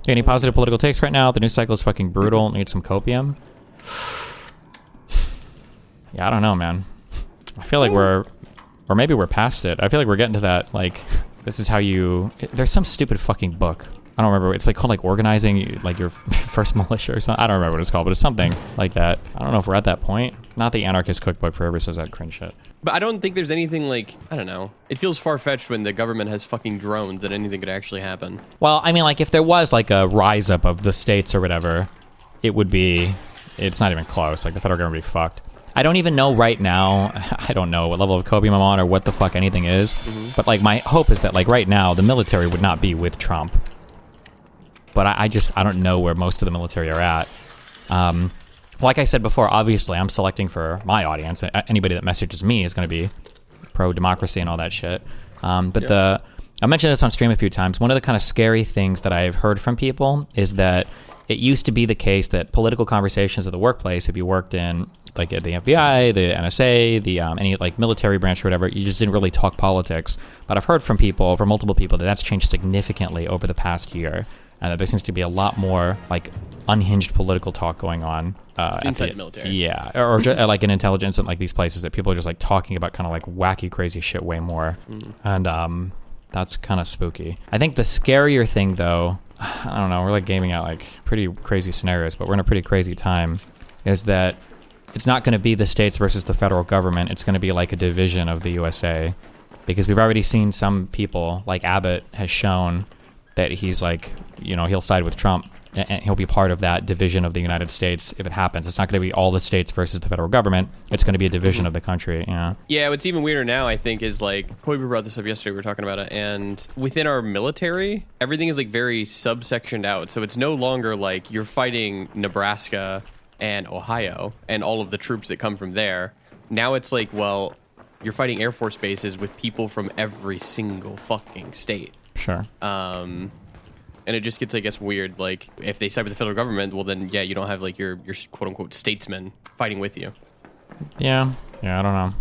Any positive political takes right now? The news cycle is fucking brutal. Need some copium. Yeah, I don't know, man. I feel like or maybe we're past it. I feel like we're getting to that, like, this is how you... There's some stupid fucking book. I don't remember. It's like called like organizing like your first militia or something. I don't remember what it's called, but it's something like that. I don't know if we're at that point. Not the anarchist cookbook forever says that cringe shit. But I don't think there's anything like, I don't know. It feels far-fetched when the government has fucking drones that anything could actually happen. Well, I mean, like if there was like a rise up of the states or whatever, it would be... It's not even close. Like the federal government would be fucked. I don't even know right now, I don't know what level of copium I'm on or what the fuck anything is, but like my hope is that like right now the military would not be with Trump. But I don't know where most of the military are at. Like I said before, obviously I'm selecting for my audience. Anybody that messages me is going to be pro-democracy and all that shit. I mentioned this on stream a few times. One of the kind of scary things that I've heard from people is that it used to be the case that political conversations at the workplace, if you worked in like at the FBI, the NSA, the any like military branch or whatever, you just didn't really talk politics. But I've heard from multiple people, that that's changed significantly over the past year, and that there seems to be a lot more like unhinged political talk going on inside the military. Yeah, or just, like in intelligence and like these places that people are just like talking about kind of like wacky, crazy shit way more, and that's kind of spooky. I think the scarier thing though, I don't know, we're like gaming out like pretty crazy scenarios, but we're in a pretty crazy time, is that it's not going to be the states versus the federal government. It's going to be like a division of the USA, because we've already seen some people, like Abbott has shown that he's like, you know, he'll side with Trump and he'll be part of that division of the United States if it happens. It's not going to be all the states versus the federal government. It's going to be a division of the country, you know? Yeah, what's even weirder now, I think, is like, Kobe brought this up yesterday, we were talking about it, and within our military, everything is like very subsectioned out. So it's no longer like you're fighting Nebraska and Ohio and all of the troops that come from there. Now it's like, well, you're fighting Air Force bases with people from every single fucking state. Sure. And it just gets, I guess, weird. Like, if they side with the federal government, well, then, yeah, you don't have, like, your quote-unquote statesmen fighting with you. Yeah, I don't know.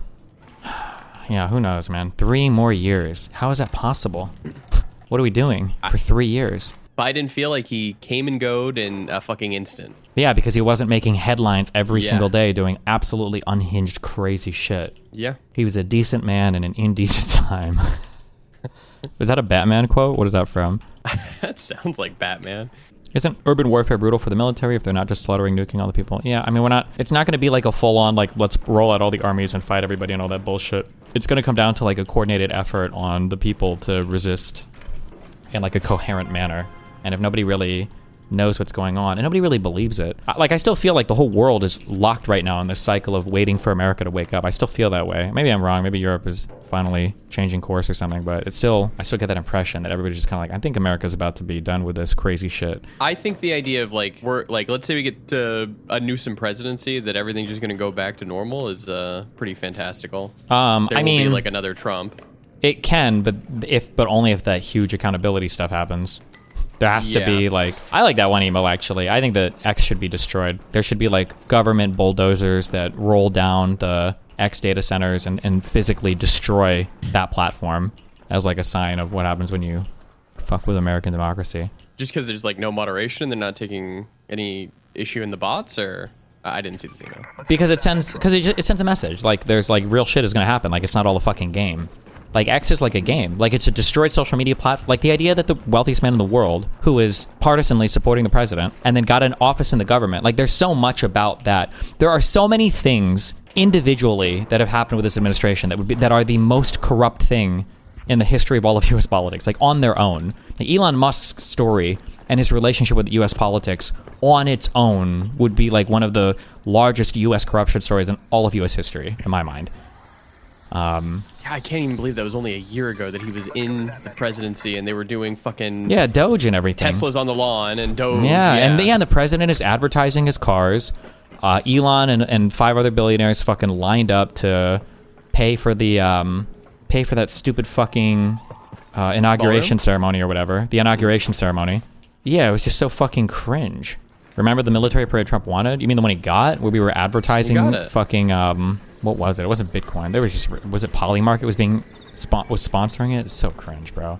Yeah, who knows, man. 3 more years. How is that possible? What are we doing for 3 years? Biden feel like he came and goed in a fucking instant. Yeah, because he wasn't making headlines every single day doing absolutely unhinged, crazy shit. Yeah. He was a decent man in an indecent time. Was that a Batman quote? What is that from? That sounds like Batman. Isn't urban warfare brutal for the military if they're not just slaughtering, nuking all the people? Yeah, I mean, it's not going to be like a full-on, like, let's roll out all the armies and fight everybody and all that bullshit. It's going to come down to, like, a coordinated effort on the people to resist in, like, a coherent manner. And if nobody really knows what's going on, and nobody really believes it. Like, I still feel like the whole world is locked right now in this cycle of waiting for America to wake up. I still feel that way. Maybe I'm wrong. Maybe Europe is finally changing course or something, but I still get that impression that everybody's just kind of like, I think America's about to be done with this crazy shit. I think the idea of like, let's say we get to a Newsom presidency, that everything's just going to go back to normal is pretty fantastical. I mean, be like another Trump. It can, but only if that huge accountability stuff happens. There has to be, like... I like that one email, actually. I think that X should be destroyed. There should be, like, government bulldozers that roll down the X data centers and physically destroy that platform as, like, a sign of what happens when you fuck with American democracy. Just because there's, like, no moderation, they're not taking any issue in the bots, or... I didn't see this email. Because it sends a message. Like, there's, like, real shit is going to happen. Like, it's not all a fucking game. Like, X is like a game. Like, it's a destroyed social media platform. Like, the idea that the wealthiest man in the world, who is partisanly supporting the president, and then got an office in the government, like, there's so much about that. There are so many things individually that have happened with this administration that are the most corrupt thing in the history of all of U.S. politics, like, on their own. Like, Elon Musk's story and his relationship with U.S. politics on its own would be, like, one of the largest U.S. corruption stories in all of U.S. history, in my mind. Yeah, I can't even believe that was only a year ago that he was in the presidency and they were doing fucking... Yeah, Doge and everything. Teslas on the lawn and Doge. Yeah, and the president is advertising his cars. Elon and 5 other billionaires fucking lined up to pay for that stupid fucking inauguration ceremony or whatever. The inauguration ceremony. Yeah, it was just so fucking cringe. Remember the military parade Trump wanted? You mean the one he got? Where we were advertising fucking... what was it? It wasn't Bitcoin. Was it Polymarket was sponsoring it? It's so cringe, bro.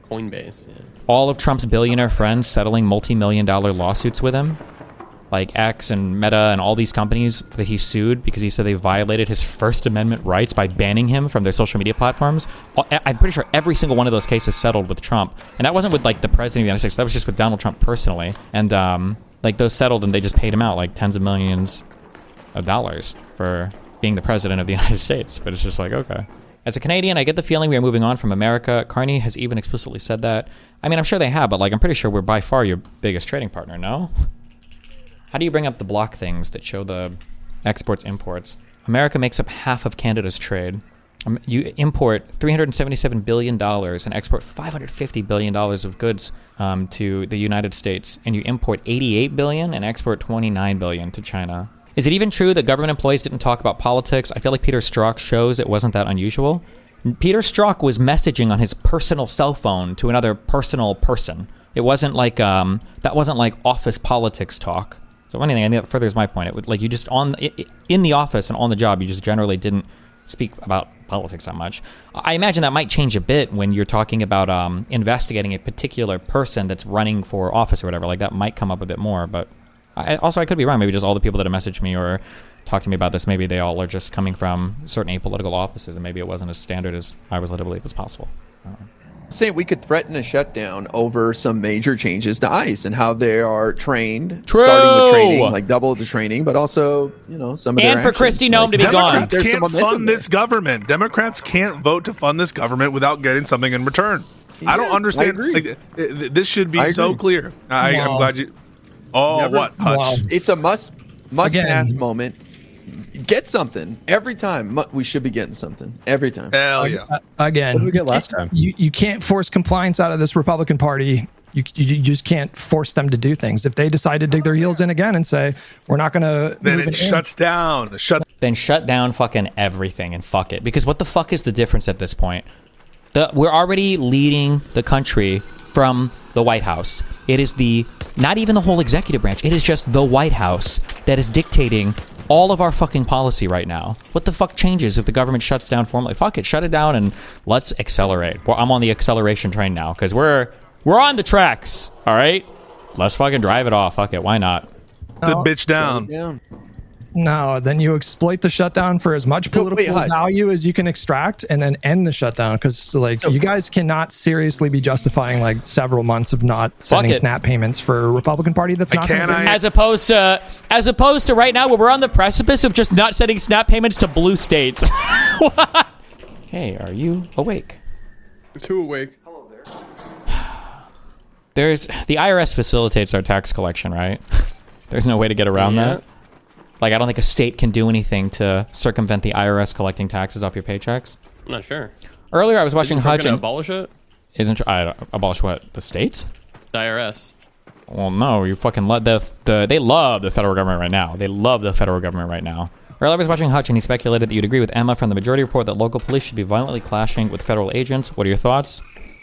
Coinbase. Yeah. All of Trump's billionaire friends settling multi-million-dollar lawsuits with him, like X and Meta and all these companies that he sued because he said they violated his First Amendment rights by banning him from their social media platforms. I'm pretty sure every single one of those cases settled with Trump. And that wasn't with like the president of the United States. That was just with Donald Trump personally. And like those settled and they just paid him out like tens of millions of dollars for being the president of the United States. But it's just like, okay. As a Canadian, I get the feeling we are moving on from America. Carney has even explicitly said that. I mean, I'm sure they have, but like I'm pretty sure we're by far your biggest trading partner, no? How do you bring up the block things that show the exports, imports? America makes up half of Canada's trade. You import $377 billion and export $550 billion of goods to the United States, and you import $88 billion and export $29 billion to China. Is it even true that government employees didn't talk about politics? I feel like Peter Strzok shows it wasn't that unusual. Peter Strzok was messaging on his personal cell phone to another personal person. It wasn't like that wasn't like office politics talk. So anything, I think that furthers my point. It would like you just in the office and on the job, you just generally didn't speak about politics that much. I imagine that might change a bit when you're talking about investigating a particular person that's running for office or whatever. Like that might come up a bit more. But I could be wrong. Maybe just all the people that have messaged me or talked to me about this, maybe they all are just coming from certain apolitical offices, and maybe it wasn't as standard as I was led to believe as possible. Saying we could threaten a shutdown over some major changes to ICE and how they are trained, True. starting with training, like double the training, but also, some of their And for actions, Kristi Noem to be gone. Democrats There's some can't momentum fund there. this government. Democrats can't vote to fund this government without getting something in return. I don't understand. I agree. This should be so clear. I'm glad you. Oh, Never- what, Hutch? Wow. It's a must Again. pass moment. Get something every time. We should be getting something every time. Hell yeah. Again, What did we get last time? You can't force compliance out of this Republican Party. You just can't force them to do things. If they decide to dig their heels in again and say, we're not going to... Then it shuts down. Then shut down fucking everything and fuck it. Because what the fuck is the difference at this point? We're already leading the country from the White House. It is not even the whole executive branch. It is just the White House that is dictating all of our fucking policy right now. What the fuck changes if the government shuts down formally? Fuck it, shut it down and let's accelerate. Well, I'm on the acceleration train now because we're on the tracks. All right, let's fucking drive it off. Fuck it, why not? The bitch down. Yeah. No, then you exploit the shutdown for as much political Hutch. value as you can extract and then end the shutdown. Because you guys cannot seriously be justifying like several months of not sending it. SNAP payments for a Republican Party that's not gonna do As opposed to right now where we're on the precipice of just not sending SNAP payments to blue states. Hey, are you awake? Too awake. The IRS facilitates our tax collection, right? There's no way to get around that. Like, I don't think a state can do anything to circumvent the IRS collecting taxes off your paychecks. I'm not sure. Earlier, I was watching Isn't Trump Hutch gonna and... abolish it? Abolish what? The states? The IRS. Well, no, you fucking let they love the federal government right now. They love the federal government right now. Earlier, I was watching Hutch and he speculated that you'd agree with Emma from the Majority Report that local police should be violently clashing with federal agents. What are your thoughts?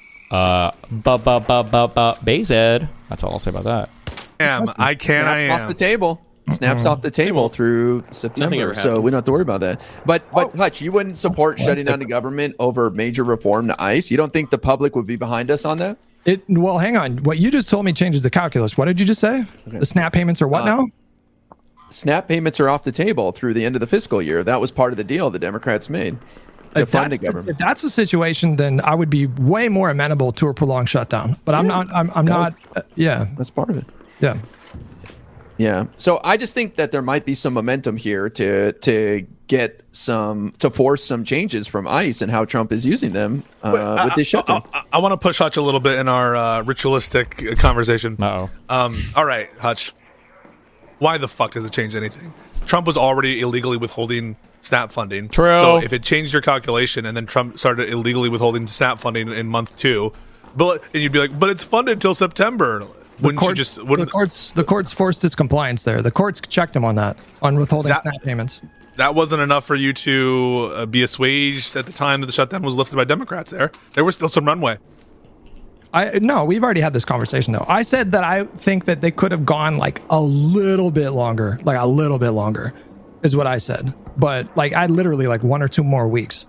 Bayzed. That's all I'll say about that. I Snaps off the table. Snaps off the table through Nothing September, ever so we happens. don't have to worry about that. But Hutch, you wouldn't support shutting down the government over major reform to ICE? You don't think the public would be behind us on that? Well, hang on. What you just told me changes the calculus. What did you just say? Okay. The SNAP payments are what now? SNAP payments are off the table through the end of the fiscal year. That was part of the deal the Democrats made to fund the government. If that's the situation, then I would be way more amenable to a prolonged shutdown. But I'm not. I'm not. Yeah, that's part of it. Yeah. Yeah. So I just think that there might be some momentum here to force some changes from ICE and how Trump is using them with this shutdown. I want to push Hutch a little bit in our ritualistic conversation. Uh-oh. All right, Hutch. Why the fuck does it change anything? Trump was already illegally withholding SNAP funding. True. So if it changed your calculation and then Trump started illegally withholding SNAP funding in month 2, and you'd be like, but it's funded till September. The courts forced his compliance there. The courts checked him on that, on withholding SNAP payments. That wasn't enough for you to be assuaged at the time that the shutdown was lifted by Democrats there. There was still some runway. No, we've already had this conversation, though. I said that I think that they could have gone like a little bit longer, is what I said. But like I literally like 1 or 2 more weeks.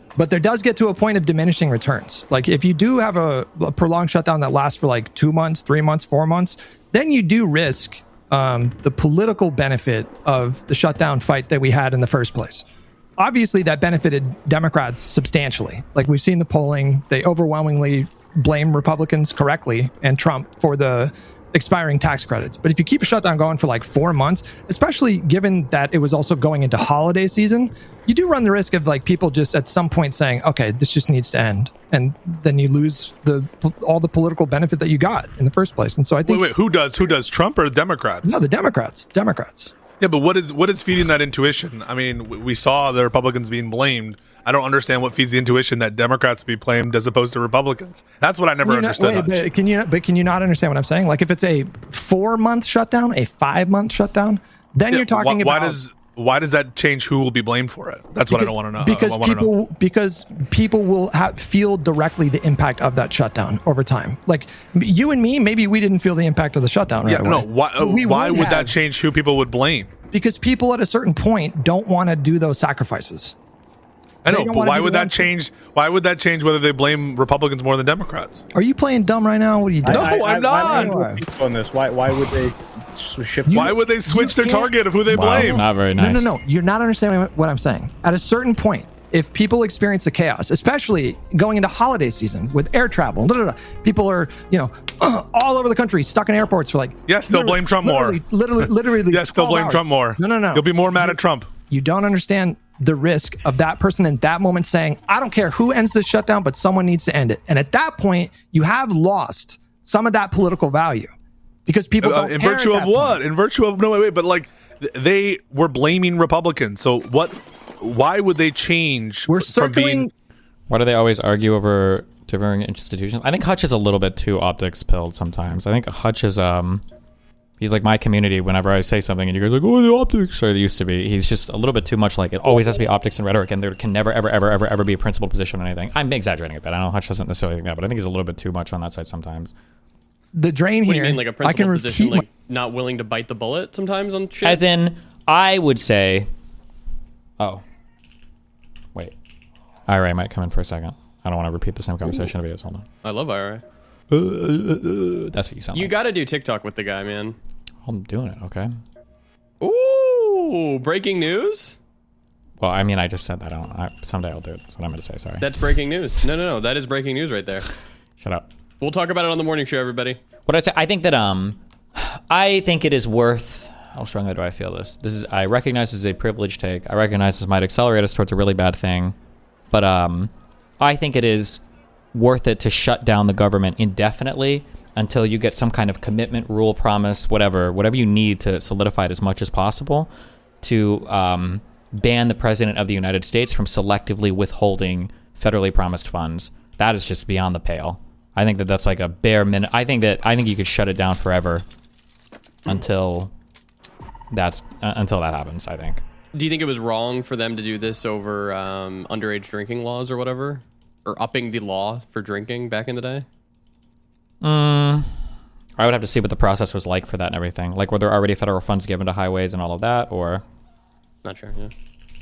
But there does get to a point of diminishing returns. Like if you do have a prolonged shutdown that lasts for like 2 months, 3 months, 4 months, then you do risk the political benefit of the shutdown fight that we had in the first place. Obviously, that benefited Democrats substantially. Like we've seen the polling, they overwhelmingly blame Republicans correctly and Trump for the expiring tax credits. But if you keep a shutdown going for like 4 months, especially given that it was also going into holiday season, you do run the risk of like people just at some point saying, okay, this just needs to end. And then you lose all the political benefit that you got in the first place. And so I think... Wait, who does? Trump or the Democrats? No, the Democrats. Yeah, but what is feeding that intuition? I mean, we saw the Republicans being blamed. I don't understand what feeds the intuition that Democrats be blamed as opposed to Republicans. That's what I never understood. Can you not understand what I'm saying? Like if it's a 4-month shutdown, a 5-month shutdown, then you're talking about... Why does that change who will be blamed for it? That's what I don't want to know. Because people will feel directly the impact of that shutdown over time. Like you and me, maybe we didn't feel the impact of the shutdown right away. Why would that change who people would blame? Because people at a certain point don't want to do those sacrifices. I know, but why would that change? Why would that change whether they blame Republicans more than Democrats? Are you playing dumb right now? What are you doing? No, I'm not. On this, why would they shift? Why would they switch their target of who they blame? Not very nice. No. You're not understanding what I'm saying. At a certain point, if people experience the chaos, especially going into holiday season with air travel, people are, all over the country, stuck in airports for like... Yes, they'll blame Trump more. Literally. Yes, they'll blame Trump more. No. You'll be more mad at Trump. You don't understand the risk of that person in that moment saying, I don't care who ends this shutdown, but someone needs to end it. And at that point, you have lost some of that political value because people don't in care virtue at of that what? point. In virtue of wait, but like they were blaming Republicans. So what? Why would they change? We're circling. Why do they always argue over differing institutions? I think Hutch is a little bit too optics pilled sometimes. I think Hutch is he's like my community. Whenever I say something and you guys are like, oh, the optics, or they used to be, he's just a little bit too much like it always has to be optics and rhetoric, and there can never, ever be a principled position on anything. I'm exaggerating a bit. I know Hutch doesn't necessarily think that, but I think he's a little bit too much on that side sometimes. The drain What here. do you mean, like a principled position, like not willing to bite the bullet sometimes on shit? As in, I would say, wait, IRA might come in for a second. I don't want to repeat the same conversation. Videos. Hold on. I love IRA. That's what you sound like. You got to do TikTok with the guy, man. I'm doing it, okay? Ooh, breaking news? Well, I mean, I just said that. Someday I'll do it. That's what I'm going to say. Sorry. That's breaking news. No. That is breaking news right there. Shut up. We'll talk about it on the morning show, everybody. What I say, I think that I think it is worth. How strongly do I feel this? I recognize this is a privileged take. I recognize this might accelerate us towards a really bad thing, but I think it is worth it to shut down the government indefinitely until you get some kind of commitment, rule, promise, whatever you need to solidify it as much as possible to ban the president of the United States from selectively withholding federally promised funds. That is just beyond the pale. I think that that's like a bare minimum. I think you could shut it down forever until that happens. I think. Do you think it was wrong for them to do this over underage drinking laws or whatever, or upping the law for drinking back in the day? I would have to see what the process was like for that and everything. Like, were there already federal funds given to highways and all of that, or? Not sure. Yeah.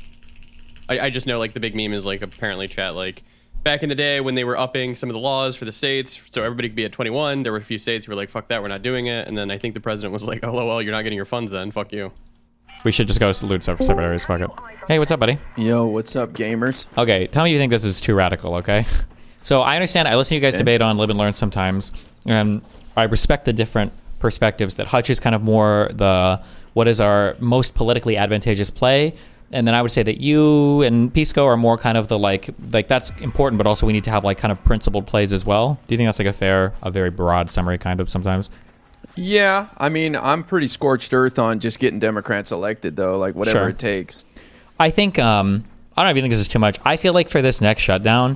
I just know like the big meme is like apparently chat like. Back in the day when they were upping some of the laws for the states so everybody could be at 21, there were a few states who were like, fuck that, we're not doing it. And then I think the president was like, oh, well, you're not getting your funds then. Fuck you. We should just go salute secretaries. Fuck it. Hey, what's up, buddy? Yo, what's up, gamers? Okay, tell me you think this is too radical, okay? So I understand. I listen to you guys debate on Live and Learn sometimes. And I respect the different perspectives that Hutch is kind of more what is our most politically advantageous play. And then I would say that you and Pisco are more kind of the like that's important, but also we need to have like kind of principled plays as well. Do you think that's like a very broad summary kind of sometimes? Yeah, I mean, I'm pretty scorched earth on just getting Democrats elected, though, like whatever it takes. I think, I don't even think this is too much. I feel like for this next shutdown,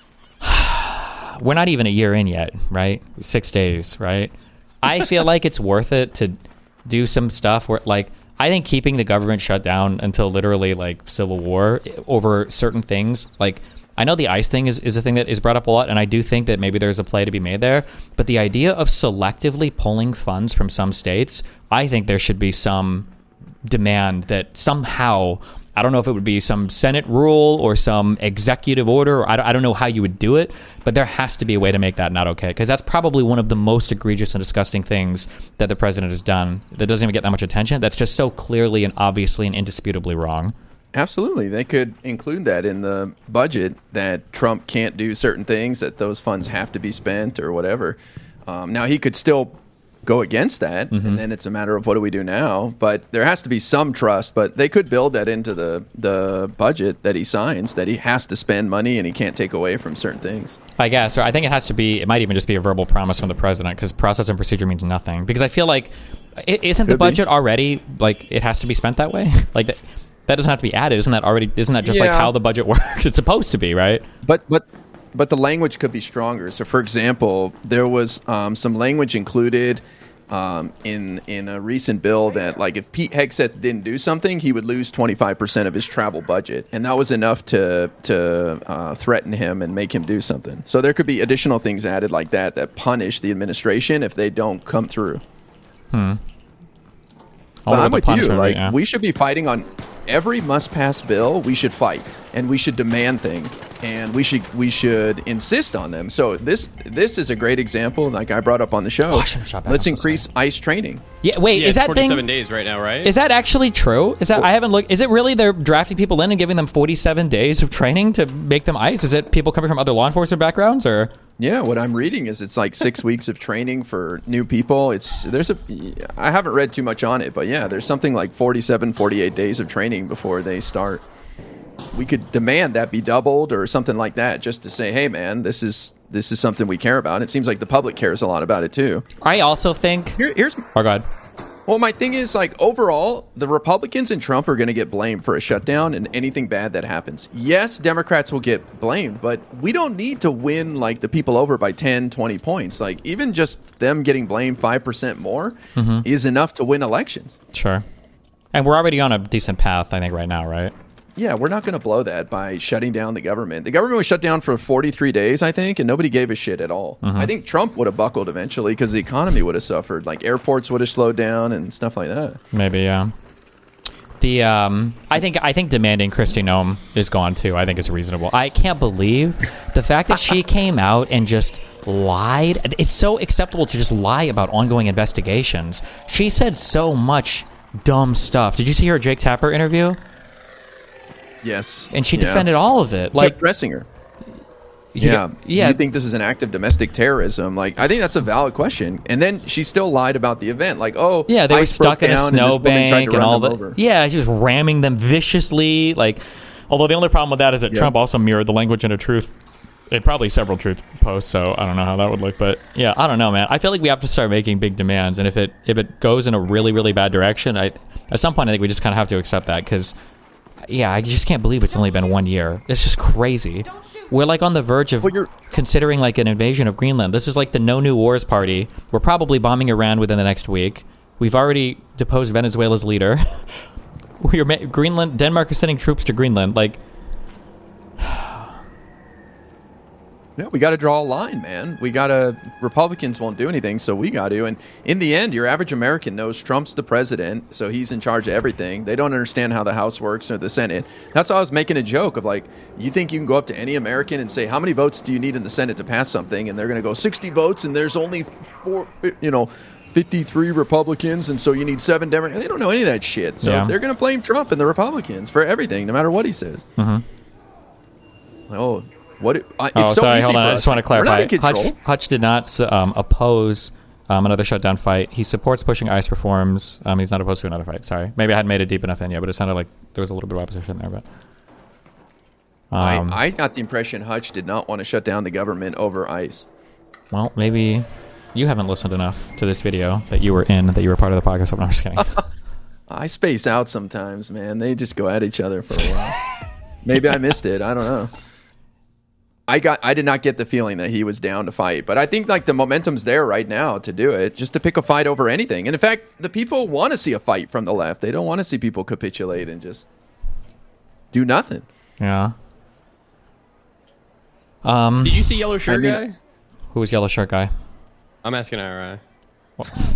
we're not even a year in yet, right? 6 days, right? I feel like it's worth it to do some stuff where like, I think keeping the government shut down until literally like civil war over certain things, like I know the ICE thing is a thing that is brought up a lot, and I do think that maybe there's a play to be made there, but the idea of selectively pulling funds from some states, I think there should be some demand that somehow I don't know if it would be some Senate rule or some executive order. I don't know how you would do it, but there has to be a way to make that not okay, because that's probably one of the most egregious and disgusting things that the president has done that doesn't even get that much attention. That's just so clearly and obviously and indisputably wrong. Absolutely. They could include that in the budget, that Trump can't do certain things, that those funds have to be spent or whatever. Now, he could still go against that, and then it's a matter of what do we do now. But there has to be some trust, but they could build that into the budget that he signs, that he has to spend money and he can't take away from certain things. I guess, or I think it might even just be a verbal promise from the president, because process and procedure means nothing. Because I feel like, isn't the budget already, like, it has to be spent that way? Like, that doesn't have to be added. Isn't that just like how the budget works? It's supposed to be, right? But the language could be stronger. So, for example, there was some language included in a recent bill that, like, if Pete Hegseth didn't do something, he would lose 25% of his travel budget, and that was enough to threaten him and make him do something. So there could be additional things added like that punish the administration if they don't come through. But I'm with you. Like, we should be fighting on every must-pass bill. We should fight, and we should demand things, and we should insist on them. So this is a great example, like I brought up on the show. Let's increase ICE training. Yeah, wait, is that 47 days right now, right? Is that actually true? Is that I haven't looked? Is it really they're drafting people in and giving them 47 days of training to make them ICE? Is it people coming from other law enforcement backgrounds, or? Yeah, what I'm reading is it's like 6 weeks of training for new people. I haven't read too much on it, but yeah, there's something like 47, 48 days of training before they start. We could demand that be doubled or something like that, just to say, hey man, this is something we care about. It seems like the public cares a lot about it too. I also think here's oh god. Well, my thing is, like, overall, the Republicans and Trump are going to get blamed for a shutdown and anything bad that happens. Yes, Democrats will get blamed, but we don't need to win, like, the people over by 10, 20 points. Like, even just them getting blamed 5% more is enough to win elections. Sure. And we're already on a decent path, I think, right now, right? Yeah, we're not going to blow that by shutting down the government. The government was shut down for 43 days, I think, and nobody gave a shit at all. I think Trump would have buckled eventually because the economy would have suffered. Like, airports would have slowed down and stuff like that. Maybe, yeah. I think demanding Kristi Noem is gone too. I think is reasonable. I can't believe the fact that she came out and just lied. It's so acceptable to just lie about ongoing investigations. She said so much dumb stuff. Did you see her Jake Tapper interview? Yes. And she defended all of it. Like, kept pressing her. Yeah. Do you think this is an act of domestic terrorism? Like, I think that's a valid question. And then she still lied about the event. Like, oh, yeah, they were stuck in a snowbank and all that. Over. Yeah, she was ramming them viciously. Like, although the only problem with that is that Trump also mirrored the language into Truth. Probably several Truth posts, so I don't know how that would look. But yeah, I don't know, man. I feel like we have to start making big demands, and if it goes in a really, really bad direction, at some point I think we just kind of have to accept that, because yeah, I just can't believe it's only been 1 year. It's just crazy. We're like on the verge of considering like an invasion of Greenland. This is like the No New Wars party. We're probably bombing Iran within the next week. We've already deposed Venezuela's leader. Denmark is sending troops to Greenland. Like, yeah, we got to draw a line, man. Republicans won't do anything, so we got to. And in the end, your average American knows Trump's the president, so he's in charge of everything. They don't understand how the House works or the Senate. That's why I was making a joke of, like, you think you can go up to any American and say, how many votes do you need in the Senate to pass something? And they're going to go 60 votes, and there's only 53 Republicans, and so you need 7 Democrats. They don't know any of that shit. So they're going to blame Trump and the Republicans for everything, no matter what he says. Oh, it's so sorry, easy hold on. for I us. just want to clarify. We're not in control. Hutch did not oppose another shutdown fight. He supports pushing ICE reforms. He's not opposed to another fight. Sorry. Maybe I hadn't made it deep enough in yet, but it sounded like there was a little bit of opposition there. But I got the impression Hutch did not want to shut down the government over ICE. Well, maybe you haven't listened enough to this video that you were part of the podcast. I'm just kidding. I space out sometimes, man. They just go at each other for a while. Maybe I missed it. I don't know. I did not get the feeling that he was down to fight, but I think like the momentum's there right now to do it, just to pick a fight over anything. And in fact, the people want to see a fight from the left. They don't want to see people capitulate and just do nothing. Yeah. Did you see Yellow Shirt Guy? Who was Yellow Shirt Guy? I'm asking IRI.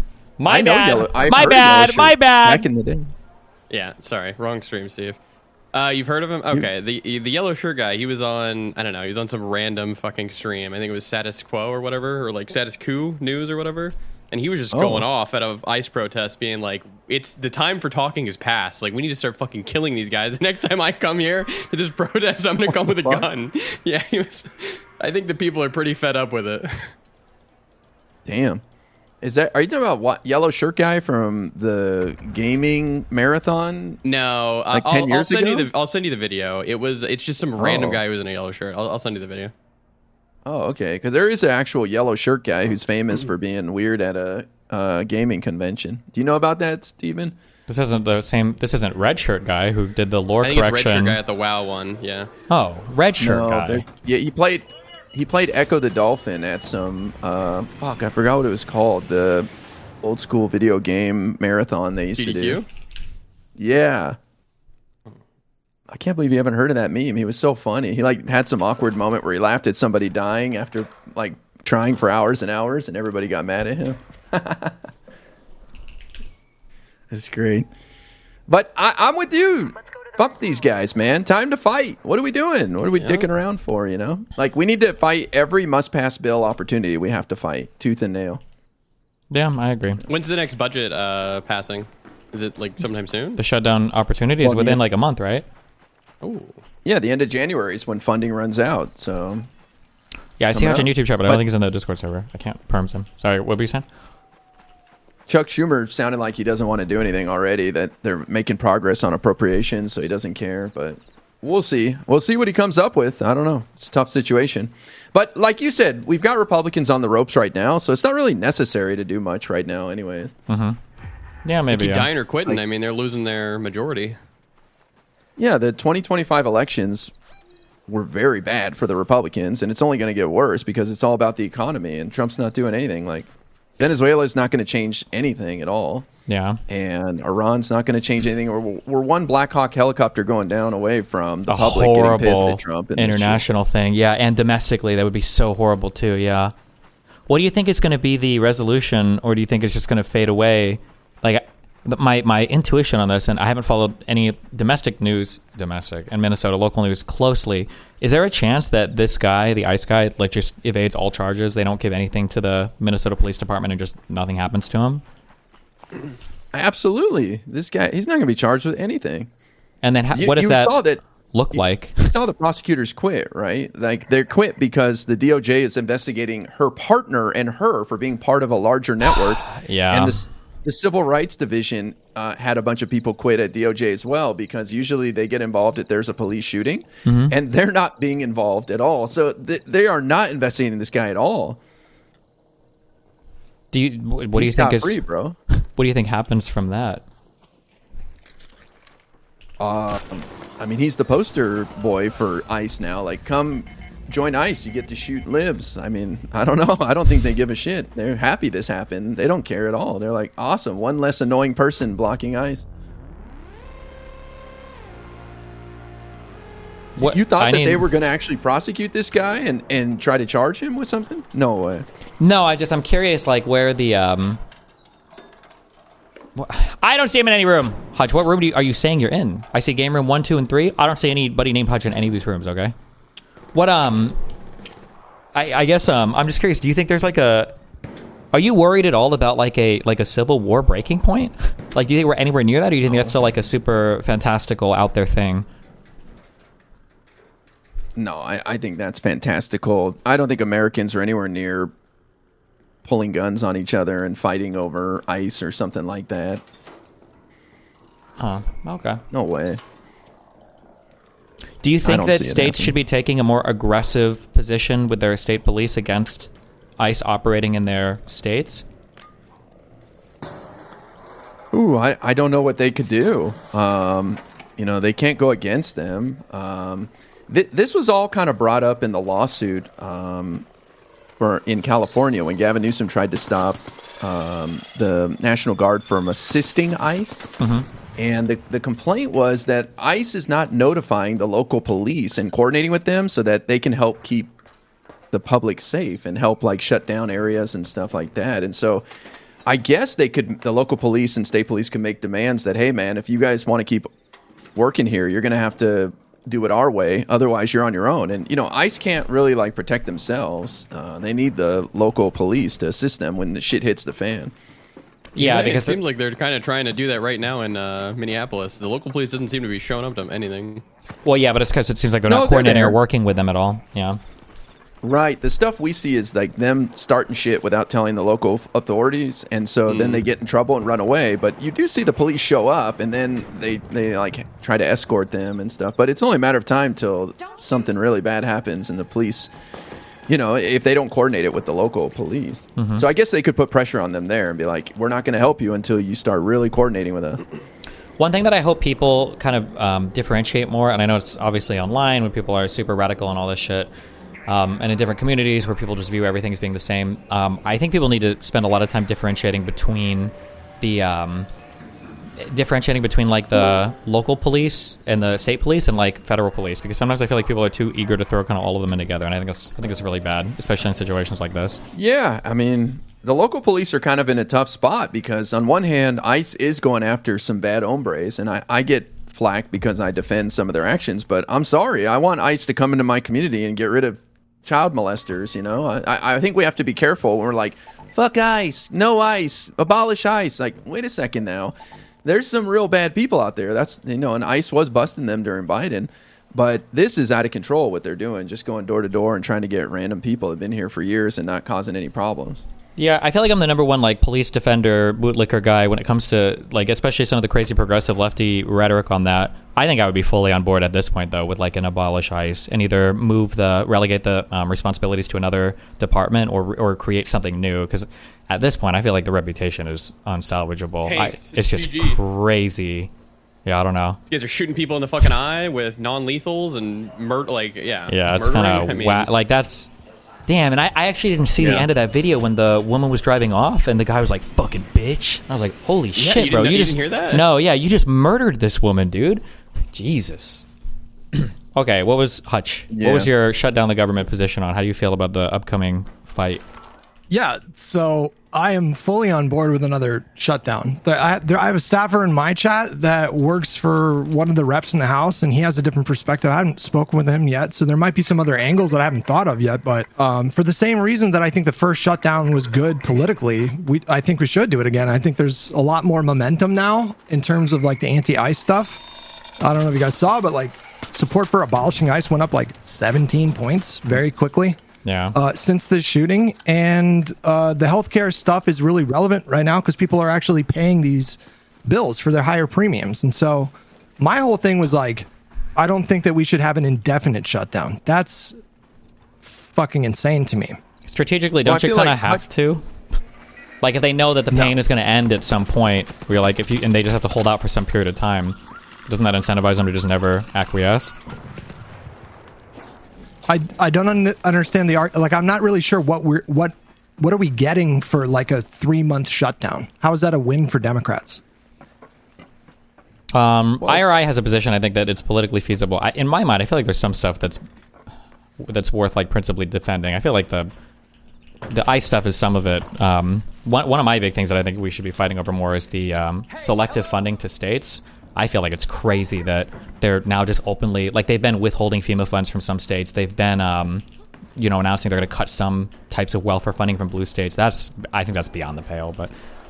My bad. My bad. Back in the day. Yeah, sorry. Wrong stream, Steve. You've heard of him? Okay, the yellow shirt guy. He was on, I don't know, he was on some random fucking stream. I think it was Status Quo or whatever, or like Status Quo News or whatever. And he was just going off at a ICE protest, being like, "It's the time for talking is past. Like, we need to start fucking killing these guys. The next time I come here to this protest, I'm gonna come with a gun." Yeah, he was. I think the people are pretty fed up with it. Damn. Are you talking about what yellow shirt guy from the gaming marathon? No, like 10 years ago? I'll send you the video. It's just some random guy who's in a yellow shirt. I'll send you the video. Oh, okay. Because there is an actual yellow shirt guy who's famous for being weird at a gaming convention. Do you know about that, Steven? This isn't the same. This isn't red shirt guy who did the lore I think correction. It's red shirt guy at the WoW one. Yeah. Oh, red shirt guy. Yeah, he played Echo the Dolphin at some I forgot what it was called. The old school video game marathon they used to do. Yeah. I can't believe you haven't heard of that meme. He was so funny. He like had some awkward moment where he laughed at somebody dying after like trying for hours and hours, and everybody got mad at him. That's great. But I'm with you. Fuck these guys, man. Time to fight. What are we doing? What are we dicking around for, you know? Like, we need to fight every must-pass bill opportunity we have to fight, tooth and nail. Yeah, I agree. When's the next budget passing? Is it like sometime soon? The shutdown opportunity is within like a month, right? Oh. Yeah, the end of January is when funding runs out, so... Yeah, I see Hutch on YouTube chat, but I don't think he's in the Discord server. I can't perms him. Sorry, what were you saying? Chuck Schumer sounded like he doesn't want to do anything already, that they're making progress on appropriations, so he doesn't care, but we'll see. We'll see what he comes up with. I don't know. It's a tough situation. But like you said, we've got Republicans on the ropes right now, so it's not really necessary to do much right now anyways. Mm-hmm. Yeah, maybe. They keep dying or quitting. I mean, they're losing their majority. Yeah, the 2025 elections were very bad for the Republicans, and it's only going to get worse because it's all about the economy, and Trump's not doing anything. Like, Venezuela is not going to change anything at all. Yeah. And Iran's not going to change anything. We're one Black Hawk helicopter going down away from the public getting pissed at Trump. And international thing. Yeah, and domestically, that would be so horrible too. Yeah. What do you think is going to be the resolution, or do you think it's just going to fade away? Like, my intuition on this, and I haven't followed any domestic and Minnesota local news closely. Is there a chance that this guy, the ICE guy, like just evades all charges? They don't give anything to the Minnesota Police Department, and just nothing happens to him? Absolutely. This guy, he's not going to be charged with anything. And then what does that look like? You saw the prosecutors quit, right? Like, they quit because the DOJ is investigating her partner and her for being part of a larger network. Yeah. And the Civil Rights Division had a bunch of people quit at DOJ as well, because usually they get involved if there's a police shooting, and they're not being involved at all. So they are not investigating this guy at all. What do you think is free, bro? What do you think happens from that? I mean, he's the poster boy for ICE now. Like, come join ICE, you get to shoot libs. I mean, I don't know. I don't think they give a shit. They're happy this happened. They don't care at all. They're like, awesome, one less annoying person blocking ICE. What, you thought that they were going to actually prosecute this guy and try to charge him with something? No way. No, I'm curious, like, where the I don't see him in any room. Hutch, what room are you saying you're in? I see game room 1, 2, and 3. I don't see anybody named Hutch in any of these rooms. Okay. What I guess I'm just curious. Do you think there's like are you worried at all about like a civil war breaking point? Like, do you think we're anywhere near that, or do you think that's still like a super fantastical out there thing? No, I think that's fantastical. I don't think Americans are anywhere near pulling guns on each other and fighting over ICE or something like that. Huh. Okay. No way. Do you think that states should be taking a more aggressive position with their state police against ICE operating in their states? Ooh, I don't know what they could do. They can't go against them. This was all kind of brought up in the lawsuit in California when Gavin Newsom tried to stop the National Guard from assisting ICE. Mm-hmm. And the complaint was that ICE is not notifying the local police and coordinating with them so that they can help keep the public safe and help like shut down areas and stuff like that. And so I guess the local police and state police can make demands that, hey man, if you guys want to keep working here, you're going to have to do it our way. Otherwise, you're on your own. And, you know, ICE can't really, like, protect themselves. They need the local police to assist them when the shit hits the fan. Yeah, it because seems like they're kind of trying to do that right now in Minneapolis. The local police doesn't seem to be showing up to anything. well, yeah, but it's because it seems like they're No, not they're coordinating or there. working with them at all. Yeah. Right. The stuff we see is like them starting shit without telling the local authorities, and so then they get in trouble and run away. But you do see the police show up, and then they like try to escort them and stuff. But it's only a matter of time till something really bad happens, and the police, you know, if they don't coordinate it with the local police. So I guess they could put pressure on them there and be like, "We're not going to help you until you start really coordinating with us." One thing that I hope people kind of differentiate more, and I know it's obviously online when people are super radical and all this shit, and in different communities where people just view everything as being the same, I think people need to spend a lot of time differentiating between the like the local police and the state police and like federal police, because sometimes I feel like people are too eager to throw kind of all of them in together, and I think it's really bad, especially in situations like this. Yeah, I mean, the local police are kind of in a tough spot because on one hand, ICE is going after some bad hombres, and I get flack because I defend some of their actions, but I'm sorry. I want ICE to come into my community and get rid of child molesters, you know? I think we have to be careful when we're like, fuck ICE, no ICE, abolish ICE. Like, wait a second now. There's some real bad people out there. That's, you know, and ICE was busting them during Biden. But this is out of control what they're doing, just going door to door and trying to get random people that have been here for years and not causing any problems. Yeah, I feel like I'm the number one like police defender, bootlicker guy when it comes to like especially some of the crazy progressive lefty rhetoric on that. I think I would be fully on board at this point though with like an abolish ICE and either relegate the responsibilities to another department or create something new, because at this point I feel like the reputation is unsalvageable. Tanked. It's just GG. crazy. Yeah, I don't know. You guys are shooting people in the fucking eye with non-lethals and murder. Like, yeah. Yeah, it's murdering. kind of like that's. Damn, and I actually didn't see the end of that video when the woman was driving off and the guy was like, fucking bitch. And I was like, holy shit, bro. You didn't hear that? No, yeah, you just murdered this woman, dude. Jesus. Okay, what was Hutch? Yeah. What was your shut down the government position on? How do you feel about the upcoming fight? Yeah, so I am fully on board with another shutdown. I have a staffer in my chat that works for one of the reps in the House, and he has a different perspective. I haven't spoken with him yet, so there might be some other angles that I haven't thought of yet. But for the same reason that I think the first shutdown was good politically, I think we should do it again. I think there's a lot more momentum now in terms of like the anti-ICE stuff. I don't know if you guys saw, but like support for abolishing ICE went up like 17 points very quickly. Yeah. Since the shooting, and the healthcare stuff is really relevant right now because people are actually paying these bills for their higher premiums. And so my whole thing was like, I don't think that we should have an indefinite shutdown. That's fucking insane to me. Strategically, don't you kind of have to? Like if they know that the pain is going to end at some point, where you're like, and they just have to hold out for some period of time, doesn't that incentivize them to just never acquiesce? I don't understand the art. Like, I'm not really sure what are we getting for like a 3-month shutdown? How is that a win for Democrats? IRI has a position. I think that it's politically feasible. In my mind, I feel like there's some stuff that's worth like principally defending. I feel like the ICE stuff is some of it. One of my big things that I think we should be fighting over more is the selective funding to states. I feel like it's crazy that they're now just openly, like they've been withholding FEMA funds from some states. They've been, announcing they're going to cut some types of welfare funding from blue states. I think that's beyond the pale. But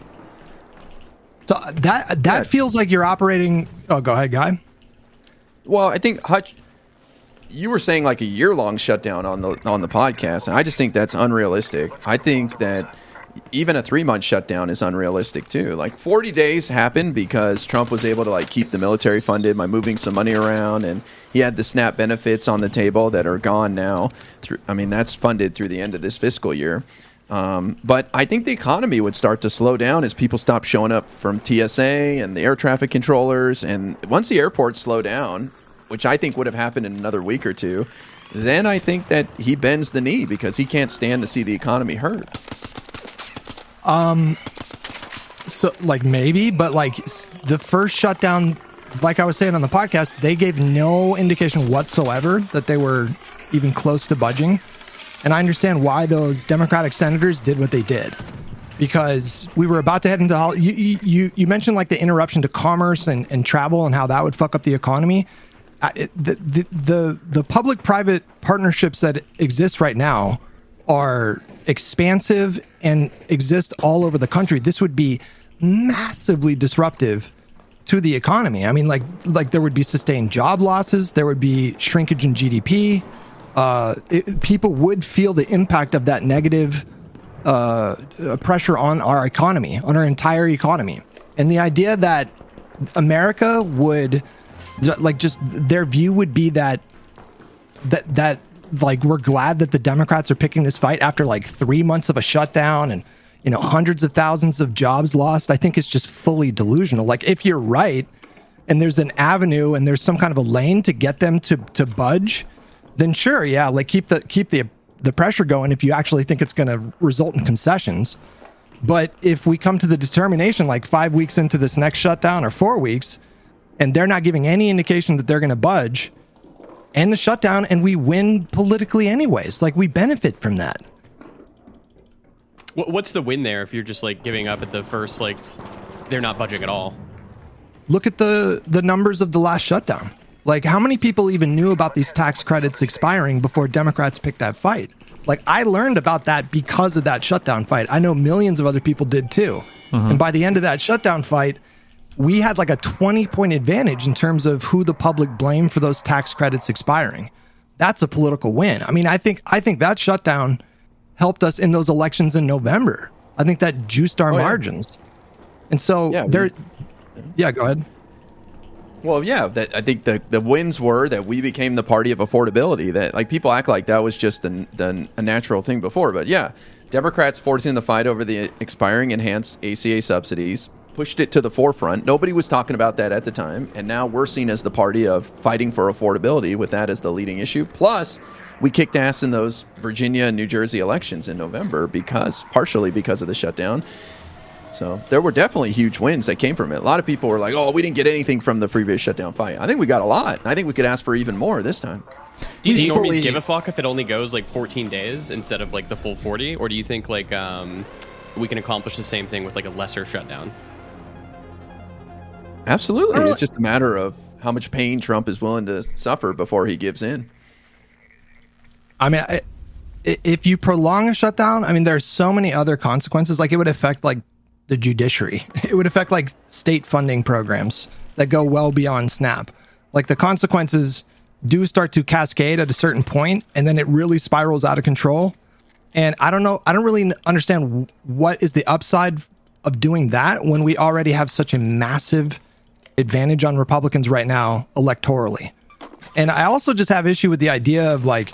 so that feels like you're operating. Oh, go ahead, Guy. Well, I think Hutch, you were saying like a year-long shutdown on the podcast, and I just think that's unrealistic. I think that even a 3-month shutdown is unrealistic too. Like 40 days happened because Trump was able to like keep the military funded by moving some money around, and he had the SNAP benefits on the table that are gone now. That's funded through the end of this fiscal year. But I think the economy would start to slow down as people stop showing up from TSA and the air traffic controllers. And once the airports slow down, which I think would have happened in another week or two, then I think that he bends the knee because he can't stand to see the economy hurt. So like maybe, but like the first shutdown, like I was saying on the podcast, they gave no indication whatsoever that they were even close to budging. And I understand why those Democratic senators did what they did. because we were about to head into you mentioned like the interruption to commerce and travel and how that would fuck up the economy. The public-private partnerships that exist right now are expansive and exist all over the country. This would be massively disruptive to the economy. I mean, like there would be sustained job losses. There would be shrinkage in GDP. People would feel the impact of that negative pressure on our economy, on our entire economy. And the idea that America would, like, just their view would be that like, we're glad that the Democrats are picking this fight after like 3 months of a shutdown and, you know, hundreds of thousands of jobs lost. I think it's just fully delusional. Like, if you're right and there's an avenue and there's some kind of a lane to get them to budge, then sure, yeah, like keep the pressure going if you actually think it's going to result in concessions. But if we come to the determination like 5 weeks into this next shutdown or 4 weeks, and they're not giving any indication that they're going to budge, and the shutdown, and we win politically anyways, like, we benefit from that. What's the win there if you're just like giving up at the first, like, they're not budging at all? Look at the numbers of the last shutdown. Like, how many people even knew about these tax credits expiring before Democrats picked that fight? Like, I learned about that because of that shutdown fight. I know millions of other people did too. Mm-hmm. And by the end of that shutdown fight, we had like a 20-point advantage in terms of who the public blamed for those tax credits expiring. That's a political win. I mean, I think that shutdown helped us in those elections in November. I think that juiced our margins. And so yeah, go ahead. Well, yeah, I think the wins were that we became the party of affordability. That, like, people act like that was just a natural thing before. But yeah, Democrats forcing the fight over the expiring enhanced ACA subsidies pushed it to the forefront. Nobody was talking about that at the time. And now we're seen as the party of fighting for affordability with that as the leading issue. Plus, we kicked ass in those Virginia and New Jersey elections in November partially because of the shutdown. So there were definitely huge wins that came from it. A lot of people were like, oh, we didn't get anything from the previous shutdown fight. I think we got a lot. I think we could ask for even more this time. Do you think normies give a fuck if it only goes like 14 days instead of like the full 40? Or do you think like we can accomplish the same thing with like a lesser shutdown? Absolutely. It's just a matter of how much pain Trump is willing to suffer before he gives in. I mean, if you prolong a shutdown, I mean, there's so many other consequences. Like, it would affect like the judiciary. It would affect like state funding programs that go well beyond SNAP. Like, the consequences do start to cascade at a certain point, and then it really spirals out of control. And I don't know. I don't really understand what is the upside of doing that when we already have such a massive advantage on Republicans right now electorally. And I also just have issue with the idea of like,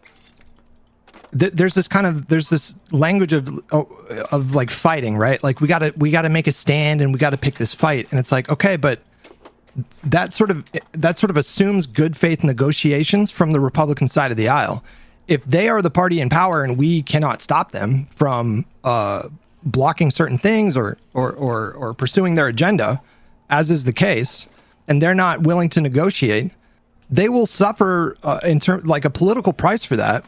there's this language of like fighting, right? Like, we gotta make a stand and we gotta pick this fight. And it's like, okay, but that sort of assumes good faith negotiations from the Republican side of the aisle. If they are the party in power and we cannot stop them from blocking certain things or pursuing their agenda, as is the case, and they're not willing to negotiate, they will suffer in terms like a political price for that.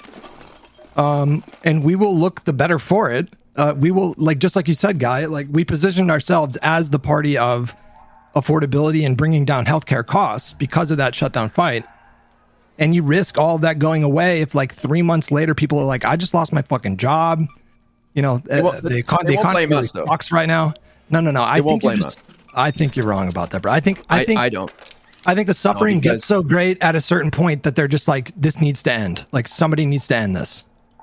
And we will look the better for it. We will, like, just like you said, Guy, like, we positioned ourselves as the party of affordability and bringing down healthcare costs because of that shutdown fight. And you risk all of that going away if, like, 3 months later, people are like, I just lost my fucking job. You know, the economy sucks right now. No. I think you're wrong about that, bro. I think I don't. I think the suffering gets so great at a certain point that they're just like, this needs to end. Like, somebody needs to end this.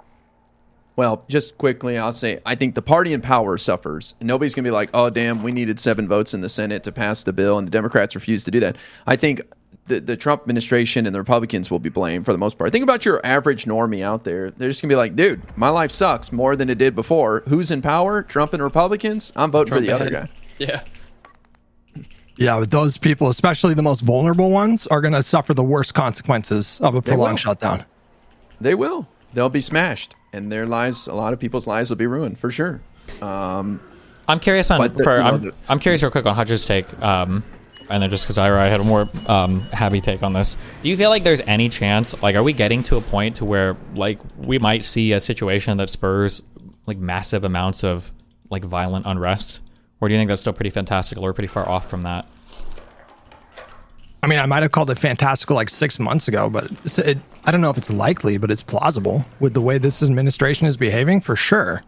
Well, just quickly, I'll say, I think the party in power suffers. And nobody's going to be like, oh, damn, we needed 7 votes in the Senate to pass the bill, and the Democrats refused to do that. I think the Trump administration and the Republicans will be blamed for the most part. Think about your average normie out there. They're just going to be like, dude, my life sucks more than it did before. Who's in power? Trump and Republicans? I'm voting for the other guy. Yeah. Yeah, but those people, especially the most vulnerable ones, are going to suffer the worst consequences of a prolonged shutdown. They will. They'll be smashed, and their lives, a lot of people's lives will be ruined for sure. I'm curious I'm curious real quick on Hutch's take, and then just because I had a more heavy take on this. Do you feel like there's any chance, like, are we getting to a point to where, like, we might see a situation that spurs like massive amounts of like violent unrest? Or do you think that's still pretty fantastical or pretty far off from that? I mean, I might have called it fantastical like 6 months ago, but I don't know if it's likely, but it's plausible with the way this administration is behaving, for sure.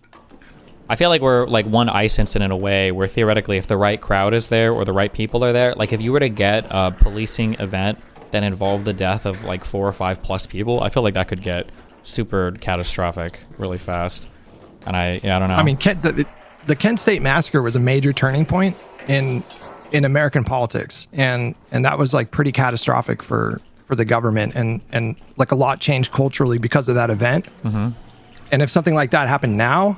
I feel like we're like one ICE incident away where theoretically if the right crowd is there or the right people are there, like if you were to get a policing event that involved the death of like 4 or 5 plus people, I feel like that could get super catastrophic really fast. And I don't know. I mean, the Kent State massacre was a major turning point in American politics, and that was like pretty catastrophic for the government, and like a lot changed culturally because of that event. Mm-hmm. And if something like that happened now,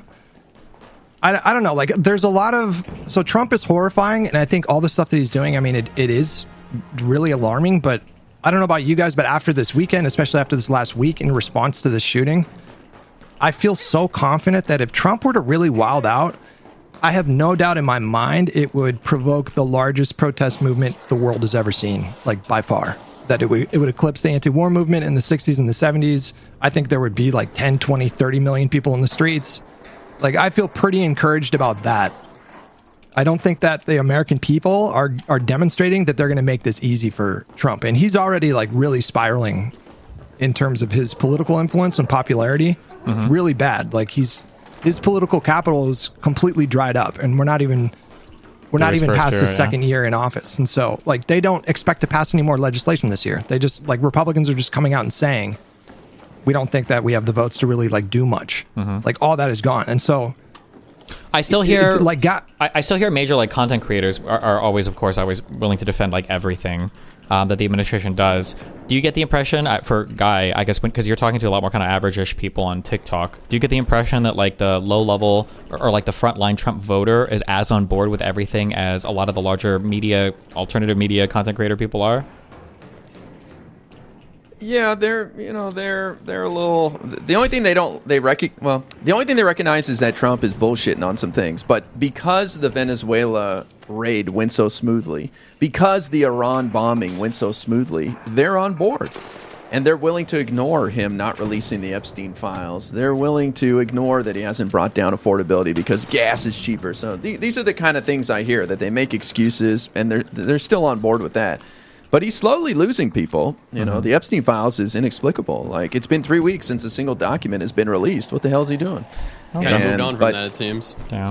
I don't know, like there's a lot of, so Trump is horrifying, and I think all the stuff that he's doing, I mean, it is really alarming, but I don't know about you guys, but after this weekend, especially after this last week in response to this shooting, I feel so confident that if Trump were to really wild out, I have no doubt in my mind it would provoke the largest protest movement the world has ever seen, like by far. That it would eclipse the anti-war movement in the 60s and the 70s. I think there would be like 10, 20, 30 million people in the streets. Like, I feel pretty encouraged about that. I don't think that the American people are demonstrating that they're going to make this easy for Trump. And he's already like really spiraling in terms of his political influence and popularity. Mm-hmm. Really bad. Like his political capital is completely dried up, and we're not even past his second year in office. And so like they don't expect to pass any more legislation this year. They just, like, Republicans are just coming out and saying, we don't think that we have the votes to really like do much. Mm-hmm. Like all that is gone. And so I still hear I still hear major like content creators are always, of course, always willing to defend like everything that the administration does. Do you get the impression, for Guy, I guess, because you're talking to a lot more kind of average-ish people on TikTok, do you get the impression that like the low-level or like the frontline Trump voter is as on board with everything as a lot of the larger media, alternative media content creator people are? Yeah, they're a little. The only thing the only thing they recognize is that Trump is bullshitting on some things. But because the Venezuela raid went so smoothly, because the Iran bombing went so smoothly, they're on board, and they're willing to ignore him not releasing the Epstein files. They're willing to ignore that he hasn't brought down affordability because gas is cheaper. So these are the kind of things I hear, that they make excuses, and they're still on board with that. But he's slowly losing people. You know, the Epstein files is inexplicable. Like, it's been 3 weeks since a single document has been released. What the hell is he doing? Kind of moved on from that, it seems. Yeah.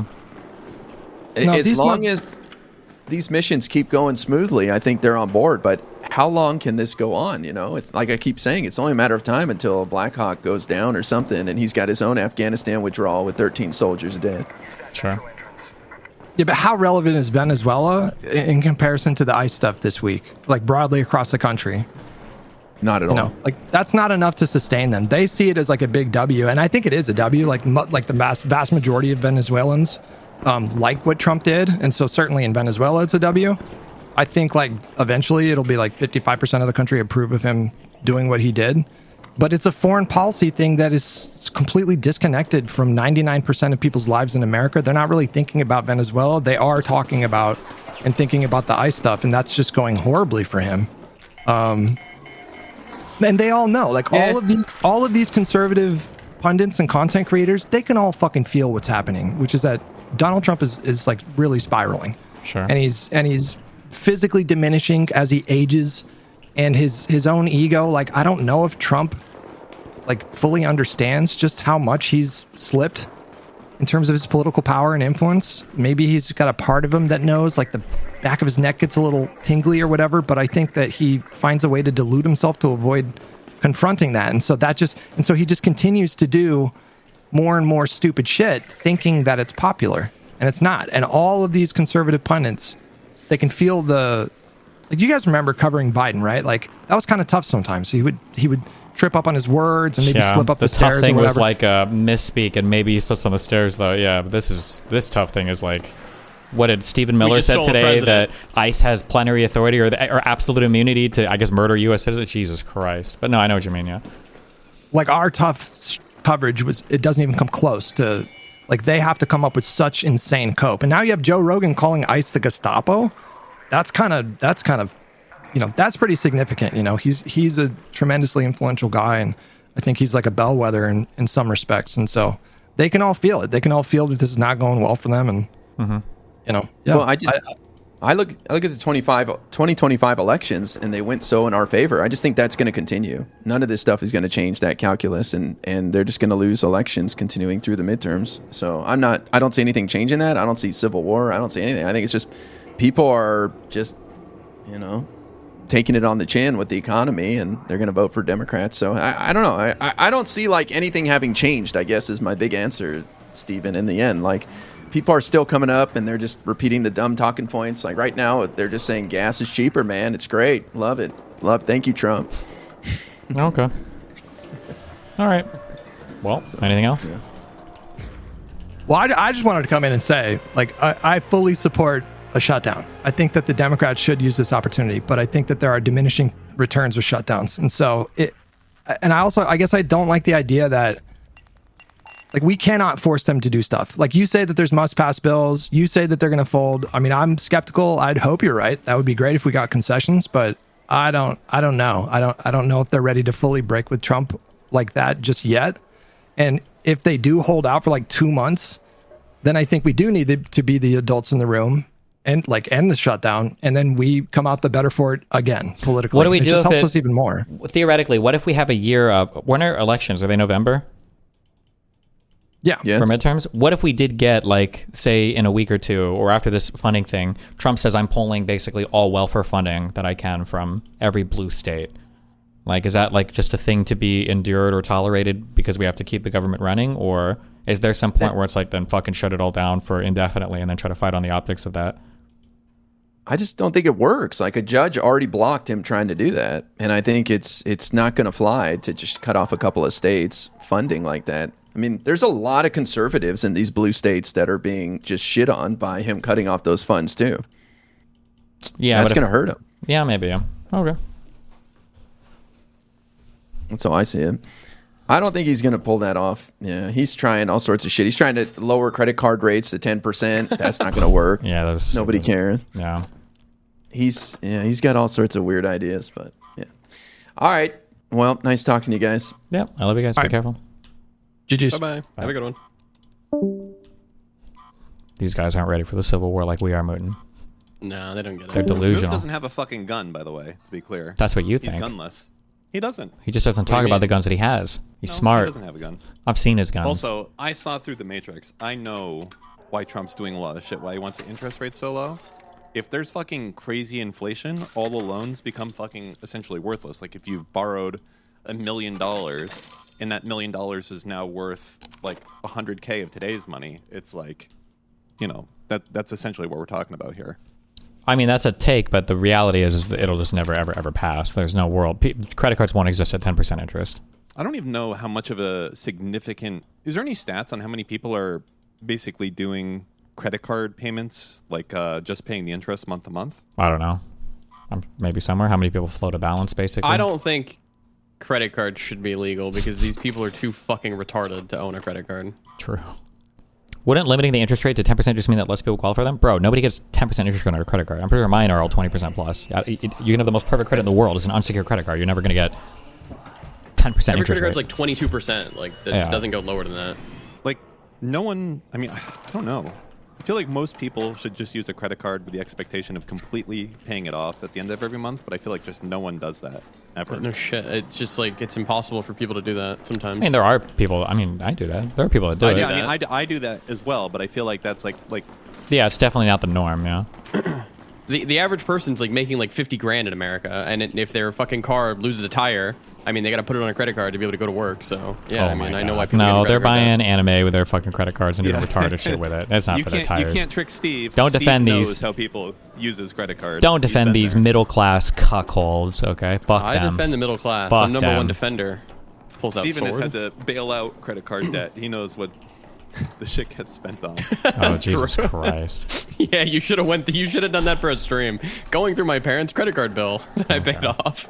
As long as these missions keep going smoothly, I think they're on board. But how long can this go on? You know, it's like I keep saying, it's only a matter of time until Black Hawk goes down or something, and he's got his own Afghanistan withdrawal with 13 soldiers dead. Sure. Yeah, but how relevant is Venezuela in comparison to the ICE stuff this week, like broadly across the country? Not at all. No, like that's not enough to sustain them. They see it as like a big W, and I think it is a W. Like the vast majority of Venezuelans like what Trump did, and so certainly in Venezuela it's a W. I think like eventually it'll be like 55% of the country approve of him doing what he did. But it's a foreign policy thing that is completely disconnected from 99% of people's lives in America. They're not really thinking about Venezuela. They are talking about and thinking about the ICE stuff, and that's just going horribly for him. And they all know, like all of these conservative pundits and content creators, they can all fucking feel what's happening, which is that Donald Trump is like really spiraling. Sure. And he's physically diminishing as he ages. And his own ego, like, I don't know if Trump, like, fully understands just how much he's slipped in terms of his political power and influence. Maybe he's got a part of him that knows, like, the back of his neck gets a little tingly or whatever, but I think that he finds a way to delude himself to avoid confronting that. And so he just continues to do more and more stupid shit, thinking that it's popular. And it's not. And all of these conservative pundits, they can feel like, you guys remember covering Biden, right? Like, that was kind of tough sometimes. He would trip up on his words and maybe slip up the stairs. The tough thing was like a misspeak, and maybe he slips on the stairs, though. Yeah, but this tough thing is like, what did Stephen Miller said today, that ICE has plenary authority or absolute immunity to, I guess, murder U.S. citizens? Jesus Christ. But no, I know what you mean, yeah. Like, our tough coverage it doesn't even come close to, like, they have to come up with such insane cope. And now you have Joe Rogan calling ICE the Gestapo. That's kind of, you know, that's pretty significant. You know, he's a tremendously influential guy, and I think he's like a bellwether in some respects. And so they can all feel it. They can all feel that this is not going well for them, and you know. Yeah. Well, I look at the 2025 elections, and they went so in our favor. I just think that's going to continue. None of this stuff is going to change that calculus, and they're just going to lose elections continuing through the midterms. So I don't see anything changing that. I don't see civil war. I don't see anything. I think it's just people are just, you know, taking it on the chin with the economy, and they're going to vote for Democrats. So I don't know. I don't see like anything having changed, I guess, is my big answer, Stephen, in the end. Like, people are still coming up and they're just repeating the dumb talking points. Like right now, they're just saying gas is cheaper, man. It's great. Love it. Thank you, Trump. Okay. All right. Well, anything else? Yeah. Well, I just wanted to come in and say, like, I fully support a shutdown. I think that the Democrats should use this opportunity, but I think that there are diminishing returns with shutdowns. And so I guess I don't like the idea that, like, we cannot force them to do stuff. Like, you say that there's must-pass bills. You say that they're going to fold. I mean, I'm skeptical. I'd hope you're right. That would be great if we got concessions, but I don't know. I don't know if they're ready to fully break with Trump like that just yet. And if they do hold out for like 2 months, then I think we do need to be the adults in the room and like end the shutdown, and then we come out the better for it again politically. What do we do? It just helps us even more. Theoretically, what if we have a year of when are elections? Are they November? Yeah. Yes. For midterms? What if we did get, like, say, in a week or two, or after this funding thing, Trump says I'm pulling basically all welfare funding that I can from every blue state? Like, is that, like, just a thing to be endured or tolerated because we have to keep the government running? Or is there some point where it's like, then fucking shut it all down for indefinitely and then try to fight on the optics of that? I just don't think it works. Like, a judge already blocked him trying to do that. And I think it's not going to fly to just cut off a couple of states funding like that. I mean, there's a lot of conservatives in these blue states that are being just shit on by him cutting off those funds too. Yeah, that's going to hurt him. Yeah, maybe. Okay. That's how I see it. I don't think he's going to pull that off. Yeah, he's trying all sorts of shit. He's trying to lower credit card rates to 10%. That's not going to work. Yeah, there's nobody cares. Yeah. He's got all sorts of weird ideas, but yeah. All right. Well, nice talking to you guys. Yeah, I love you guys. Be careful. GG's. Bye. Have a good one. These guys aren't ready for the Civil War like we are, Mooten. No, they don't get it. They're delusional. Moot doesn't have a fucking gun, by the way, to be clear. That's what you He's think. gunless. He doesn't. He just doesn't talk about the guns that he has. He's smart. He doesn't have a gun. I've seen his guns. Also, I saw through the Matrix. I know why Trump's doing a lot of shit, why he wants the interest rate so low. If there's fucking crazy inflation, all the loans become fucking essentially worthless. Like, if you've borrowed $1 million and that $1 million is now worth like 100K of today's money, it's like, you know, that's essentially what we're talking about here. I mean, that's a take, but the reality is that it'll just never, ever, ever pass. There's no world. Credit cards won't exist at 10% interest. I don't even know how much of a significant... Is there any stats on how many people are basically doing credit card payments, like just paying the interest month to month? I don't know. Maybe somewhere. How many people float a balance, basically? I don't think credit cards should be legal because these people are too fucking retarded to own a credit card. True. Wouldn't limiting the interest rate to 10% just mean that less people qualify for them? Bro, nobody gets 10% interest on a credit card. I'm pretty sure mine are all 20% plus. You can have the most perfect credit in the world. It's an unsecured credit card. You're never going to get 10% interest Every credit rate. card's like 22%. Like, that doesn't go lower than that. Like, no one... I mean, I don't know. I feel like most people should just use a credit card with the expectation of completely paying it off at the end of every month, but I feel like just no one does that, ever. No shit. It's just like, it's impossible for people to do that sometimes. I mean, there are people... I mean, I do that. There are people that do it. Yeah, I mean, I do that as well, but I feel like that's like... Yeah, it's definitely not the norm, yeah. The average person's like making like 50 grand in America, and if their fucking car loses a tire, I mean, they got to put it on a credit card to be able to go to work. So yeah, Oh I mean, my I know God. why people. No, get a they're credit card buying debt. anime with their fucking credit cards and doing retarded shit with it. That's not for the tires. You can't trick Steve. Don't Steve defend knows these. how people use his credit cards. Don't He's defend been these there. middle-class cuckolds, okay? Fuck I them. defend the middle class. Fuck I'm number them. one defender. Pulls Steven out has sword. had to bail out credit card debt. He knows what the shit gets spent on. Oh, Jesus True. Christ. Yeah, you should have You should have done that for a stream. Going through my parents' credit card bill that I paid off.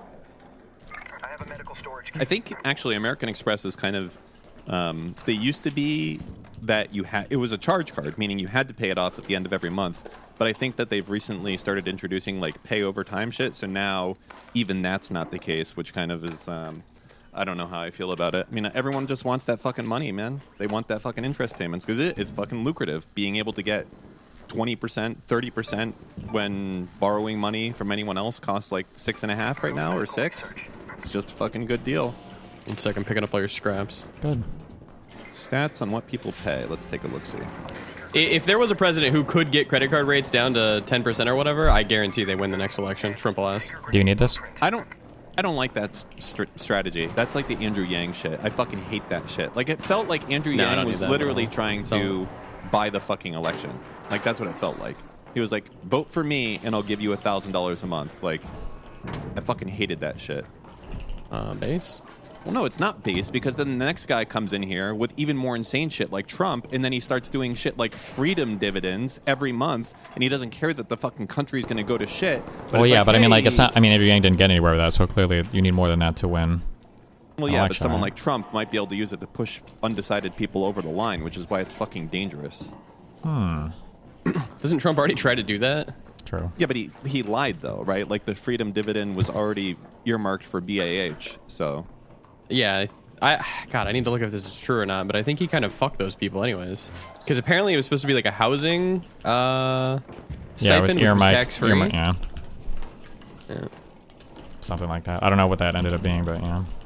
I think actually American Express is kind of they used to be that it was a charge card, meaning you had to pay it off at the end of every month. But I think that they've recently started introducing like pay over time shit. So now even that's not the case, which kind of is I I don't know how I feel about it. I mean, everyone just wants that fucking money, man. They want that fucking interest payments because it's fucking lucrative. Being able to get 20%, 30% when borrowing money from anyone else costs like 6.5 right now or 6. It's just a fucking good deal. 1 second, picking up all your scraps. Good. Stats on what people pay. Let's take a look-see. If there was a president who could get credit card rates down to 10% or whatever, I guarantee they win the next election. Shrimple ass. Do you need this? I don't like that strategy. That's like the Andrew Yang shit. I fucking hate that shit. Like, it felt like Andrew No, I Yang don't was need that literally at all. trying to buy the fucking election. Like, that's what it felt like. He was like, vote for me and I'll give you $1,000 a month. Like, I fucking hated that shit. Base? Well, no, it's not base, because then the next guy comes in here with even more insane shit like Trump, and then he starts doing shit like freedom dividends every month, and he doesn't care that the fucking country's going to go to shit. Well, it's yeah, like, but I mean, like, hey- it's not. I mean, Andrew Yang didn't get anywhere with that, so clearly you need more than that to win. Well, yeah, but election, someone right? like Trump might be able to use it to push undecided people over the line, which is why it's fucking dangerous. Doesn't Trump already try to do that? True. Yeah, but he lied, though, right? Like, the freedom dividend was already earmarked for BAH, so... Yeah, God, I need to look if this is true or not, but I think he kind of fucked those people anyways. Because apparently it was supposed to be like a housing Yeah, it stipend, was which was earmarked. tax-free. Yeah. Yeah. Something like that. I don't know what that ended up being, but yeah.